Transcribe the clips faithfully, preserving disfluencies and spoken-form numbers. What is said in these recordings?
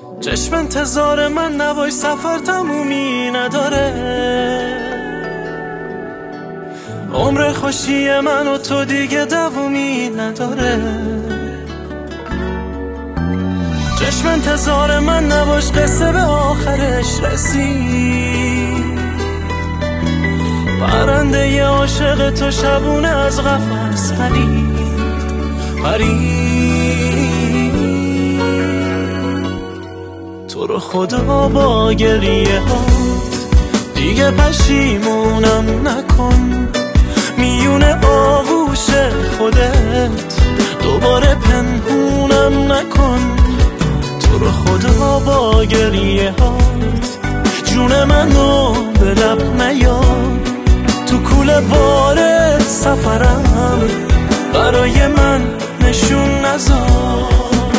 چشم انتظار من نباش، سفر تمومی نداره. عمر خوشی من و تو دیگه دوامی نداره. چشم انتظار من نباش، قصه به آخرش رسید. پرنده ی عاشق تو شبونه از قفس پرید پرید. تو رو خدا با گریه هات دیگه پشیمونم نکن. میون آغوش خودت دوباره پنهونم نکن. تو رو خدا با گریه هات جون منو به لب نیار. تو کوله بار سفرم برای من نشون نذار.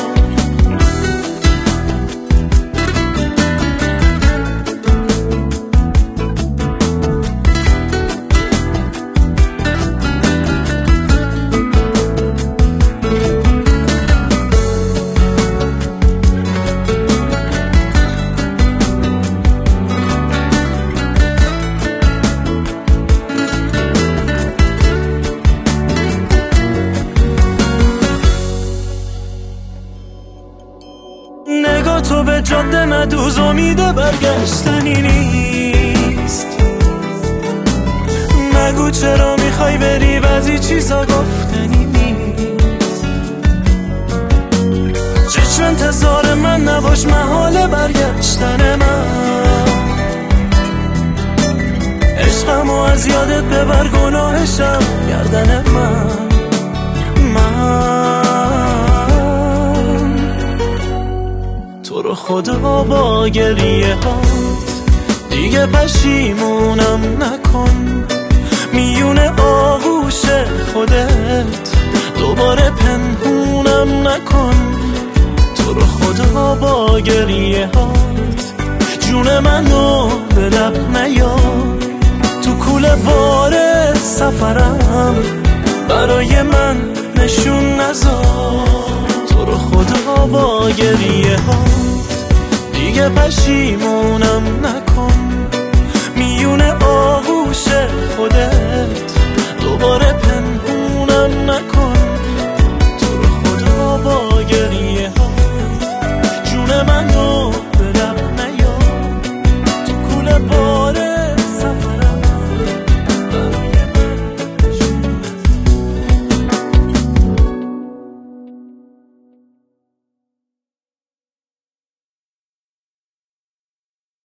نگاه تو به جاده مدوز، امید برگشتنی نیست. نگو چرا میخوای بری، بعضی چیزا گفتنی نیست. چشم انتظار من نباش، محال برگشتن من. عشقمو از یادت ببر، گناهشم گردن من. من تو رو خدا با گریه هات دیگه پشیمونم نکن. میون آغوش خودت دوباره پنهونم نکن. تو رو خدا با گریه هات جون منو به لب نیار. تو کوله بار سفرم برای من نشون نذار. تو رو خدا با گریه هات دیگه پشیمونم نکن. میون آغوش